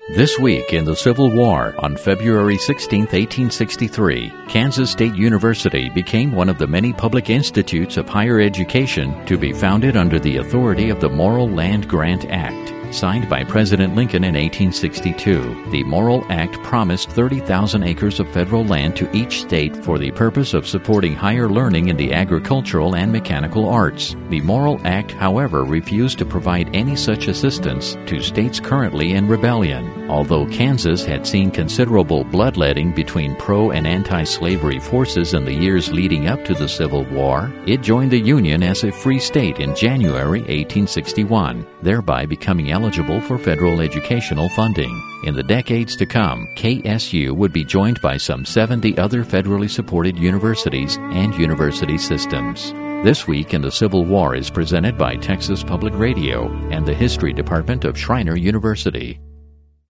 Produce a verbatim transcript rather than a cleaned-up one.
This week in the Civil War, on February sixteenth, eighteen sixty-three, Kansas State University became one of the many public institutes of higher education to be founded under the authority of the Morrill Land Grant Act. Signed by President Lincoln in eighteen sixty-two, the Morrill Act promised thirty thousand acres of federal land to each state for the purpose of supporting higher learning in the agricultural and mechanical arts. The Morrill Act, however, refused to provide any such assistance to states currently in rebellion. Although Kansas had seen considerable bloodletting between pro- and anti-slavery forces in the years leading up to the Civil War, it joined the Union as a free state in January eighteen sixty-one, thereby becoming eligible for federal educational funding. In the decades to come, K S U would be joined by some seventy other federally supported universities and university systems. This Week in the Civil War is presented by Texas Public Radio and the History Department of Schreiner University.